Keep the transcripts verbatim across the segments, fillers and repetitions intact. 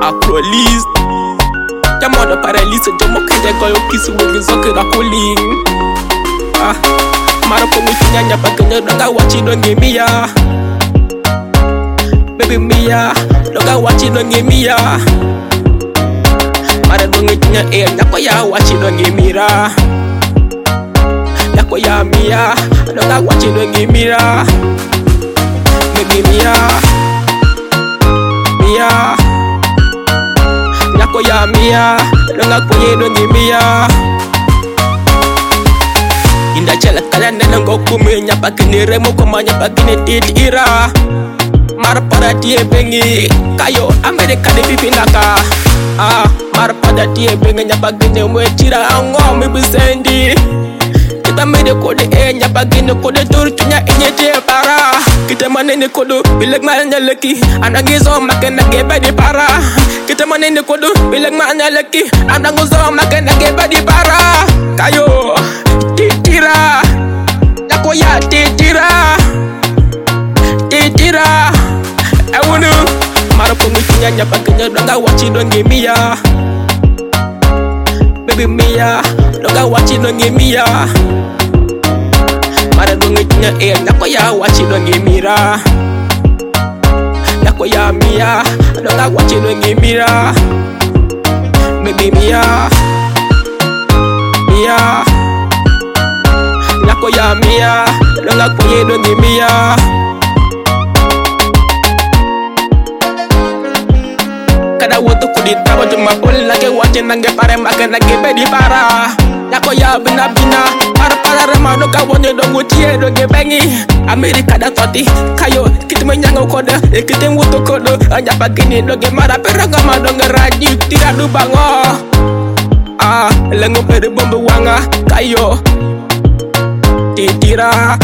Acrolist Jamono paralyse jomo kende goyo kisi wegi zoke da cooling. Ah, mara po mitinya nyapa kenya donga wachi donge mia. Baby mia, donga wachi donge mia. Mara donge tinya e nyako ya wachi donge mira. Nyako ya mia, donga wachi donge mira. Baby mia, mia. Nyako ya mia, donga kwenye donge mia. Inda chala kala nena ngokumi nyapa kini remo koma nyapa kini titira. Mar pada tie bengi kayo Amerika di pipi naka. Ah, mar pada tie bengi nyapa kini mwe tira ango mi bisendi. Kita mede kode e nyapa kini kode tur tunya inye tie para. Kita manene kodo bileg malnya leki anangizo makena geba di para. Kita manene kodo bileg malnya leki anangizo makena geba di para. Kayo titira, nyako ya titira, titira. Ewunu, mara pongu tinya nyapa kenya donga wachi donge mia. Baby mia, donga wachi donge mia. Mara donge tinya e nyako ya wachi donge mira. Nyako ya mia, donga wachi donge mira. Baby mia, mia. Nyako ya mia, donga kwenye donge mia. Kada woto kudita wajum mapul lage wache nange pare make nage bedi para. Nyako ya bina bina, para para remano ka wonye dongo tie donge bengi. Amerika da toti, kayo kitime nyango koda, kitime woto kodo. Nyapa gini donge mara peraga ma donge raji tira du bango. Ah, lengo pere bombe wanga, kayo titira.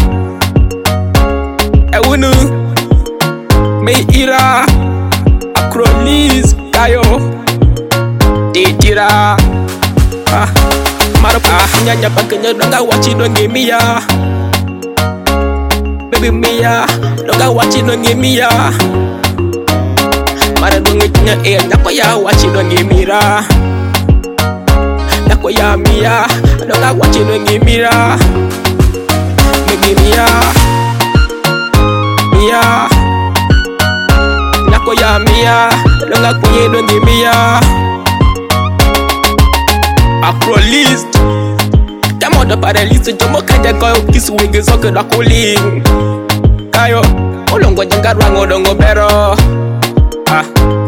Ewunu me ira Acrolist kayo titira. Ah, mara ah nyanya pakenya donga wachi donge mia. Baby mia, donga wachi donge mia. Mara donge tinya e nyako ya wachi donge mira. Nyako ya mia, donga wachi donge mira. Baby mia, mia. Nyako ya mia, donga kwenye donge mia. Acrolist Jamono paralyse jomo kende goyo kisi wegi zoke da cooling. Kayo, olongo jenga rwango dongo bero. Ah